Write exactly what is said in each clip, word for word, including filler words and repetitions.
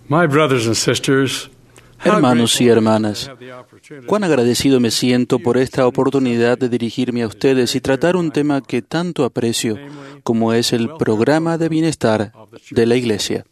My brothers and sisters, Hermanos y hermanas, cuán agradecido me siento por esta oportunidad de dirigirme a ustedes y tratar un tema que tanto aprecio, como es el programa de bienestar de la Iglesia.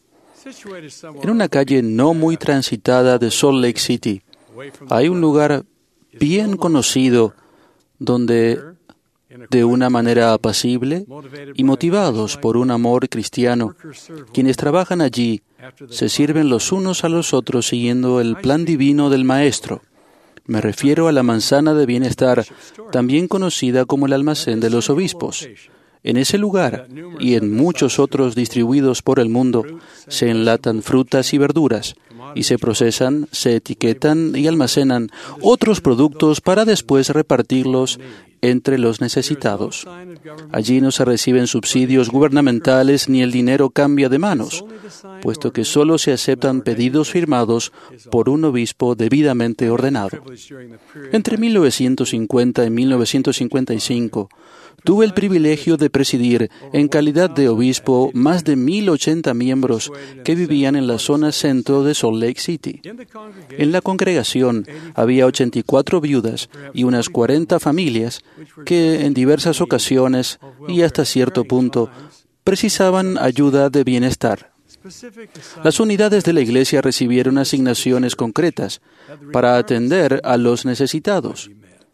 En una calle no muy transitada de Salt Lake City, hay un lugar bien conocido donde, de una manera apacible y motivados por un amor cristiano, quienes trabajan allí se sirven los unos a los otros siguiendo el plan divino del Maestro. Me refiero a la manzana de bienestar, también conocida como el almacén de los obispos. En ese lugar y en muchos otros distribuidos por el mundo se enlatan frutas y verduras y se procesan, se etiquetan y almacenan otros productos para después repartirlos entre los necesitados. Allí no se reciben subsidios gubernamentales ni el dinero cambia de manos, puesto que solo se aceptan pedidos firmados por un obispo debidamente ordenado. Entre mil novecientos cincuenta y mil novecientos cincuenta y cinco, tuve el privilegio de presidir, en calidad de obispo, más de mil ochenta miembros que vivían en la zona centro de Salt Lake City. En la congregación había ochenta y cuatro viudas y unas cuarenta familias que en diversas ocasiones y hasta cierto punto precisaban ayuda de bienestar. Las unidades de la Iglesia recibieron asignaciones concretas para atender a los necesitados.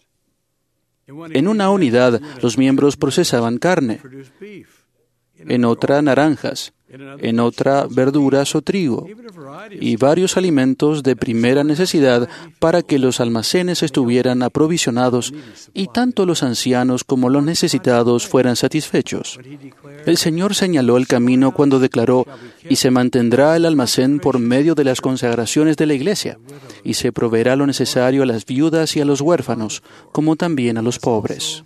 En una unidad, los miembros procesaban carne, en otra naranjas, en otra verduras o trigo, y varios alimentos de primera necesidad para que los almacenes estuvieran aprovisionados y tanto los ancianos como los necesitados fueran satisfechos. El Señor señaló el camino cuando declaró: «Y se mantendrá el almacén por medio de las consagraciones de la Iglesia, y se proveerá lo necesario a las viudas y a los huérfanos, como también a los pobres».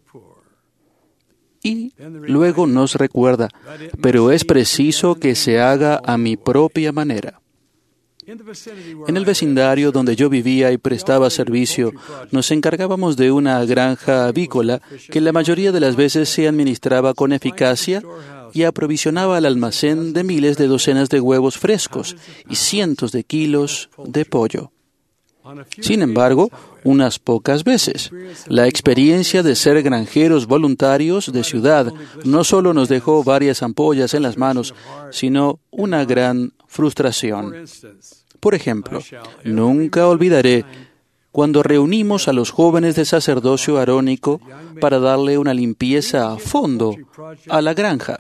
Y luego nos recuerda: «Pero es preciso que se haga a mi propia manera». En el vecindario donde yo vivía y prestaba servicio, nos encargábamos de una granja avícola que la mayoría de las veces se administraba con eficacia y aprovisionaba al almacén de miles de docenas de huevos frescos y cientos de kilos de pollo. Sin embargo, unas pocas veces, la experiencia de ser granjeros voluntarios de ciudad no solo nos dejó varias ampollas en las manos, sino una gran frustración. Por ejemplo, nunca olvidaré cuando reunimos a los jóvenes de sacerdocio arónico para darle una limpieza a fondo a la granja.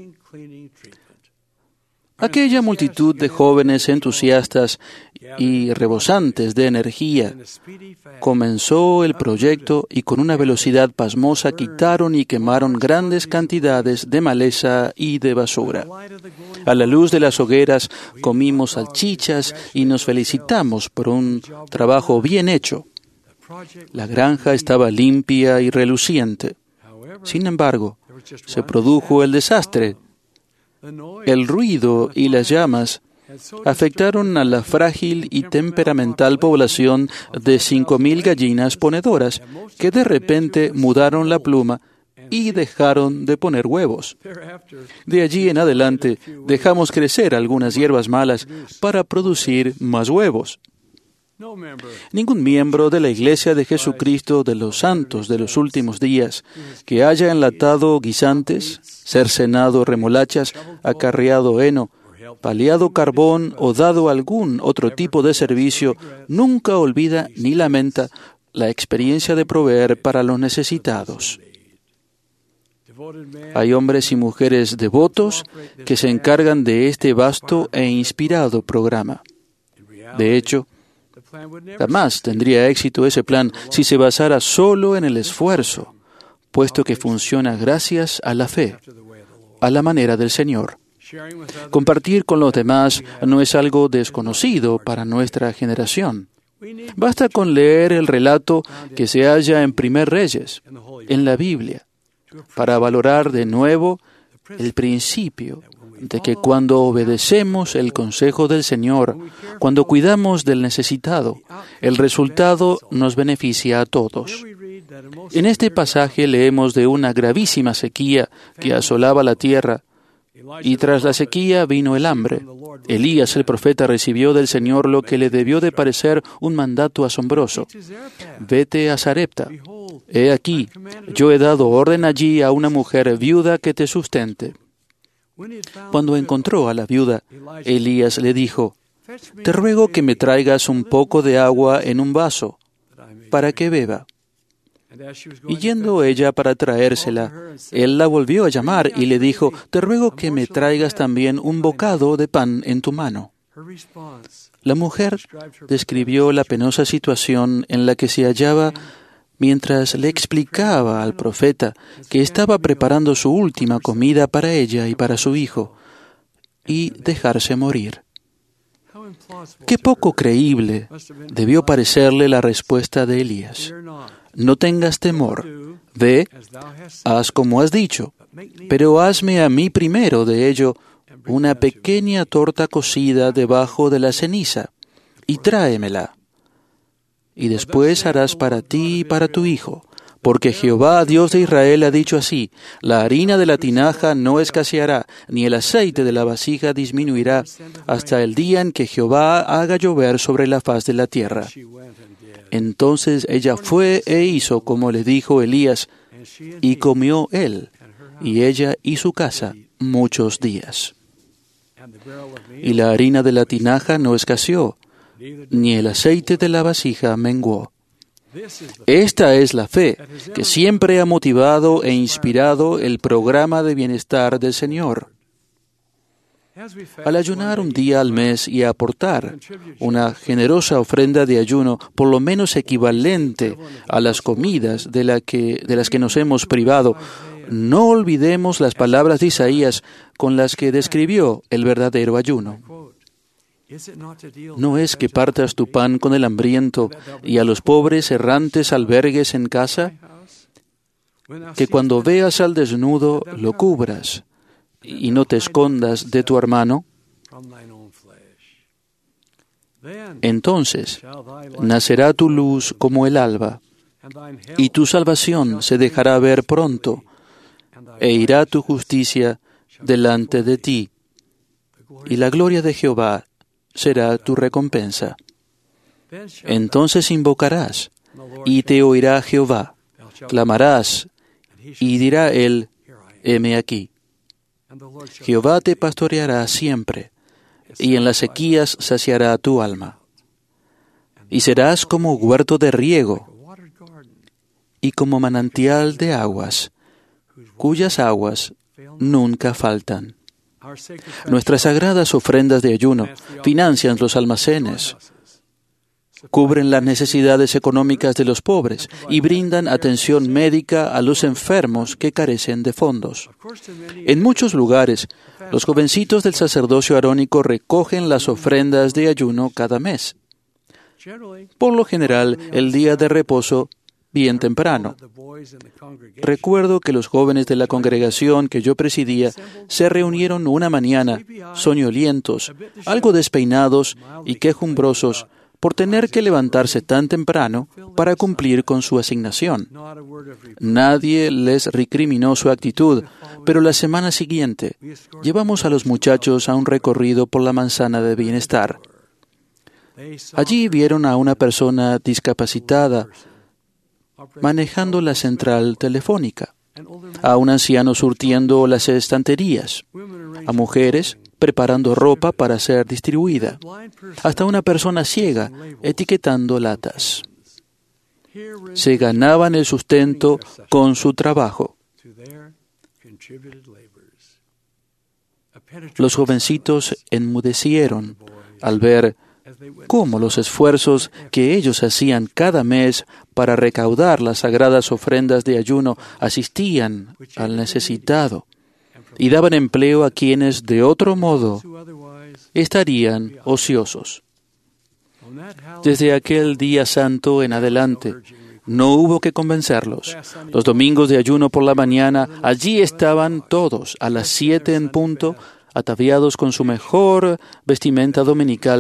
Aquella multitud de jóvenes entusiastas y rebosantes de energía comenzó el proyecto y con una velocidad pasmosa quitaron y quemaron grandes cantidades de maleza y de basura. A la luz de las hogueras comimos salchichas y nos felicitamos por un trabajo bien hecho. La granja estaba limpia y reluciente. Sin embargo, se produjo el desastre. El ruido y las llamas afectaron a la frágil y temperamental población de cinco mil gallinas ponedoras que de repente mudaron la pluma y dejaron de poner huevos. De allí en adelante dejamos crecer algunas hierbas malas para producir más huevos. Ningún miembro de la Iglesia de Jesucristo de los Santos de los Últimos Días que haya enlatado guisantes, cercenado remolachas, acarreado heno, paliado carbón o dado algún otro tipo de servicio, nunca olvida ni lamenta la experiencia de proveer para los necesitados. Hay hombres y mujeres devotos que se encargan de este vasto e inspirado programa. De hecho, jamás tendría éxito ese plan si se basara solo en el esfuerzo, puesto que funciona gracias a la fe, a la manera del Señor. Compartir con los demás no es algo desconocido para nuestra generación. Basta con leer el relato que se halla en Primer Reyes, en la Biblia, para valorar de nuevo el principio de que cuando obedecemos el consejo del Señor, cuando cuidamos del necesitado, el resultado nos beneficia a todos. En este pasaje leemos de una gravísima sequía que asolaba la tierra, y tras la sequía vino el hambre. Elías el profeta recibió del Señor lo que le debió de parecer un mandato asombroso. Vete a Sarepta. He aquí, yo he dado orden allí a una mujer viuda que te sustente. Cuando encontró a la viuda, Elías le dijo, te ruego que me traigas un poco de agua en un vaso, para que beba. Y yendo ella para traérsela, él la volvió a llamar y le dijo, te ruego que me traigas también un bocado de pan en tu mano. La mujer describió la penosa situación en la que se hallaba mientras le explicaba al profeta que estaba preparando su última comida para ella y para su hijo, y dejarse morir. Qué poco creíble debió parecerle la respuesta de Elías. No tengas temor, ve, haz como has dicho, pero hazme a mí primero de ello una pequeña torta cocida debajo de la ceniza, y tráemela. Y después harás para ti y para tu hijo, porque Jehová, Dios de Israel, ha dicho así, la harina de la tinaja no escaseará, ni el aceite de la vasija disminuirá, hasta el día en que Jehová haga llover sobre la faz de la tierra. Entonces ella fue e hizo como le dijo Elías, y comió él, y ella y su casa, muchos días. Y la harina de la tinaja no escaseó, ni el aceite de la vasija menguó. Esta es la fe que siempre ha motivado e inspirado el programa de bienestar del Señor. Al ayunar un día al mes y aportar una generosa ofrenda de ayuno, por lo menos equivalente a las comidas de, la que, de las que nos hemos privado, no olvidemos las palabras de Isaías con las que describió el verdadero ayuno. ¿No es que partas tu pan con el hambriento y a los pobres errantes albergues en casa? Que cuando veas al desnudo lo cubras y no te escondas de tu hermano. Entonces nacerá tu luz como el alba, y tu salvación se dejará ver pronto, e irá tu justicia delante de ti, y la gloria de Jehová será tu recompensa. Entonces invocarás, y te oirá Jehová. Clamarás, y dirá él, heme aquí. Jehová te pastoreará siempre, y en las sequías saciará tu alma. Y serás como huerto de riego, y como manantial de aguas, cuyas aguas nunca faltan. Nuestras sagradas ofrendas de ayuno financian los almacenes, cubren las necesidades económicas de los pobres y brindan atención médica a los enfermos que carecen de fondos. En muchos lugares, los jovencitos del sacerdocio arónico recogen las ofrendas de ayuno cada mes. Por lo general, el día de reposo, bien temprano. Recuerdo que los jóvenes de la congregación que yo presidía se reunieron una mañana, soñolientos, algo despeinados y quejumbrosos, por tener que levantarse tan temprano para cumplir con su asignación. Nadie les recriminó su actitud, pero la semana siguiente llevamos a los muchachos a un recorrido por la manzana de bienestar. Allí vieron a una persona discapacitada manejando la central telefónica, a un anciano surtiendo las estanterías, a mujeres preparando ropa para ser distribuida, hasta una persona ciega etiquetando latas. Se ganaban el sustento con su trabajo. Los jovencitos enmudecieron al ver cómo los esfuerzos que ellos hacían cada mes para recaudar las sagradas ofrendas de ayuno asistían al necesitado y daban empleo a quienes de otro modo estarían ociosos. Desde aquel día santo en adelante, no hubo que convencerlos. Los domingos de ayuno por la mañana, allí estaban todos, a las siete en punto, ataviados con su mejor vestimenta dominical,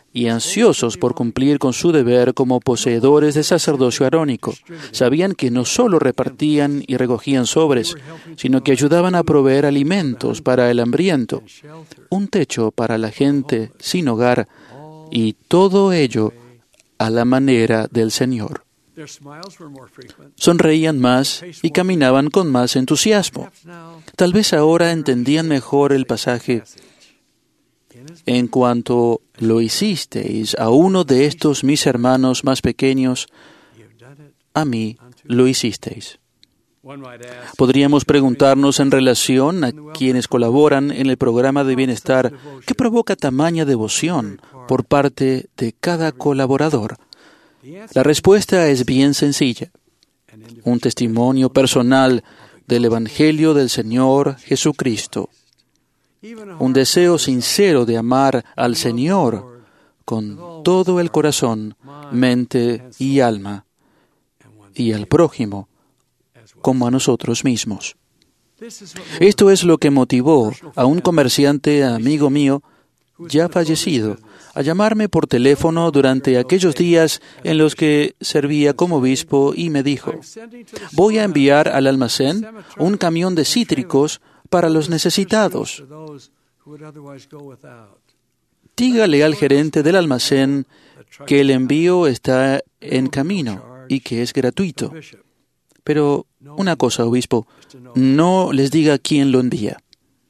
y ansiosos por cumplir con su deber como poseedores de sacerdocio arónico. Sabían que no solo repartían y recogían sobres, sino que ayudaban a proveer alimentos para el hambriento, un techo para la gente sin hogar, y todo ello a la manera del Señor. Sonreían más y caminaban con más entusiasmo. Tal vez ahora entendían mejor el pasaje. En cuanto lo hicisteis a uno de estos mis hermanos más pequeños, a mí lo hicisteis. Podríamos preguntarnos en relación a quienes colaboran en el programa de bienestar, ¿qué provoca tamaña devoción por parte de cada colaborador? La respuesta es bien sencilla. Un testimonio personal del Evangelio del Señor Jesucristo. Un deseo sincero de amar al Señor con todo el corazón, mente y alma, y al prójimo como a nosotros mismos. Esto es lo que motivó a un comerciante amigo mío, ya fallecido, a llamarme por teléfono durante aquellos días en los que servía como obispo y me dijo: voy a enviar al almacén un camión de cítricos para los necesitados. Dígale al gerente del almacén que el envío está en camino y que es gratuito. Pero una cosa, obispo, no les diga quién lo envía.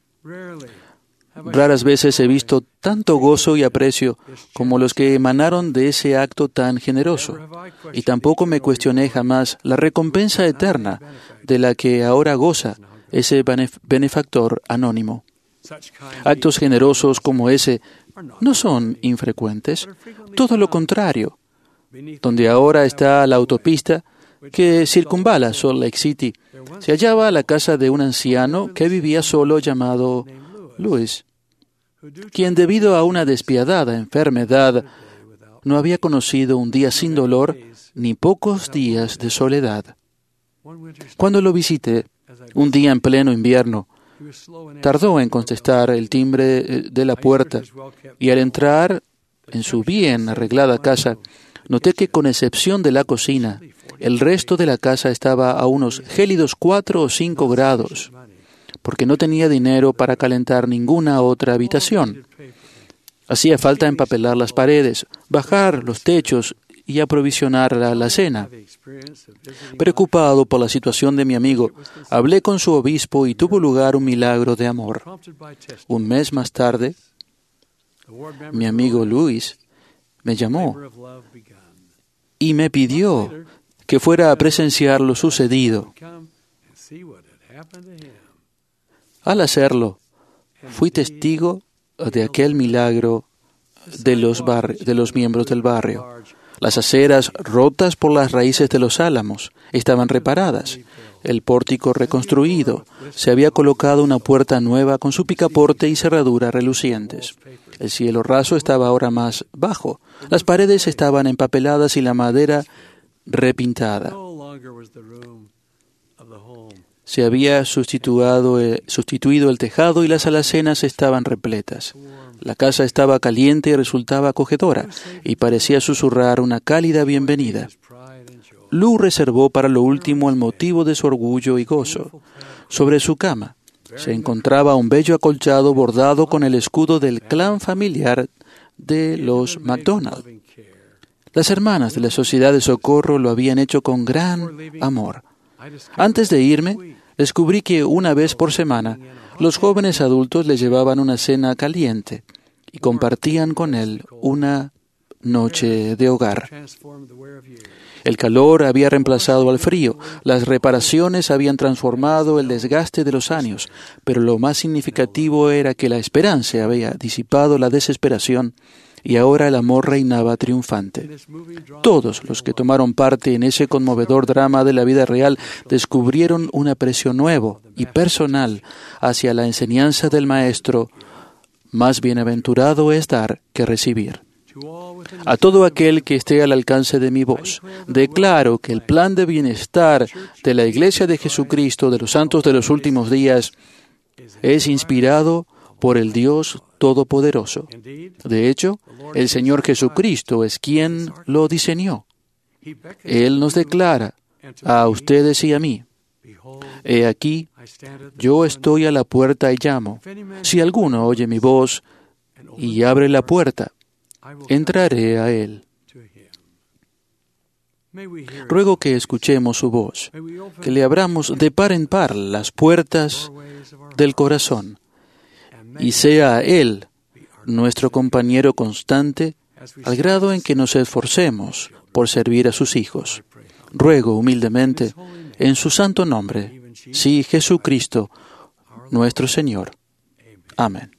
Raras veces he visto tanto gozo y aprecio como los que emanaron de ese acto tan generoso, y tampoco me cuestioné jamás la recompensa eterna de la que ahora goza ese benefactor anónimo. Actos generosos como ese no son infrecuentes, todo lo contrario. Donde ahora está la autopista que circunvala Salt Lake City, se hallaba la casa de un anciano que vivía solo llamado Luis, quien debido a una despiadada enfermedad no había conocido un día sin dolor ni pocos días de soledad. Cuando lo visité, un día en pleno invierno, tardó en contestar el timbre de la puerta y al entrar en su bien arreglada casa, noté que con excepción de la cocina, el resto de la casa estaba a unos gélidos cuatro o cinco grados, porque no tenía dinero para calentar ninguna otra habitación. Hacía falta empapelar las paredes, bajar los techos y aprovisionar la alacena. Preocupado por la situación de mi amigo, hablé con su obispo y tuvo lugar un milagro de amor. Un mes más tarde, mi amigo Luis me llamó y me pidió que fuera a presenciar lo sucedido. Al hacerlo, fui testigo de aquel milagro de los, bar- de los miembros del barrio. Las aceras rotas por las raíces de los álamos estaban reparadas, el pórtico reconstruido, se había colocado una puerta nueva con su picaporte y cerradura relucientes. El cielo raso estaba ahora más bajo, las paredes estaban empapeladas y la madera repintada. Se había sustituido, eh, sustituido el tejado y las alacenas estaban repletas. La casa estaba caliente y resultaba acogedora, y parecía susurrar una cálida bienvenida. Lou reservó para lo último el motivo de su orgullo y gozo. Sobre su cama se encontraba un bello acolchado bordado con el escudo del clan familiar de los McDonald. Las hermanas de la Sociedad de Socorro lo habían hecho con gran amor. Antes de irme, descubrí que una vez por semana los jóvenes adultos le llevaban una cena caliente y compartían con él una noche de hogar. El calor había reemplazado al frío, las reparaciones habían transformado el desgaste de los años, pero lo más significativo era que la esperanza había disipado la desesperación y ahora el amor reinaba triunfante. Todos los que tomaron parte en ese conmovedor drama de la vida real descubrieron un aprecio nuevo y personal hacia la enseñanza del Maestro. Más bienaventurado es dar que recibir. A todo aquel que esté al alcance de mi voz, declaro que el plan de bienestar de la Iglesia de Jesucristo de los Santos de los Últimos Días es inspirado por el Dios Todopoderoso. De hecho, el Señor Jesucristo es quien lo diseñó. Él nos declara a ustedes y a mí: He aquí, yo estoy a la puerta y llamo. Si alguno oye mi voz y abre la puerta, entraré a él. Ruego que escuchemos su voz, que le abramos de par en par las puertas del corazón, y sea Él nuestro compañero constante, al grado en que nos esforcemos por servir a sus hijos. Ruego humildemente, en su santo nombre, sí, Jesucristo, nuestro Señor. Amén.